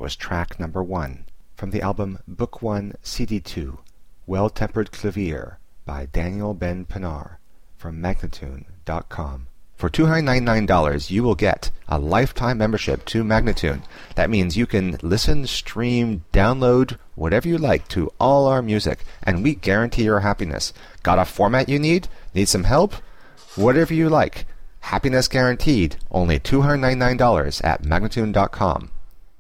was track number 1 from the album Book 1, CD 2, Well-Tempered Clavier by Daniel Ben Pinar from Magnatune.com. For $299, you will get a lifetime membership to Magnatune. That means you can listen, stream, download, whatever you like to all our music, and we guarantee your happiness. Got a format you need? Need some help? Whatever you like. Happiness guaranteed. Only $299 at Magnatune.com.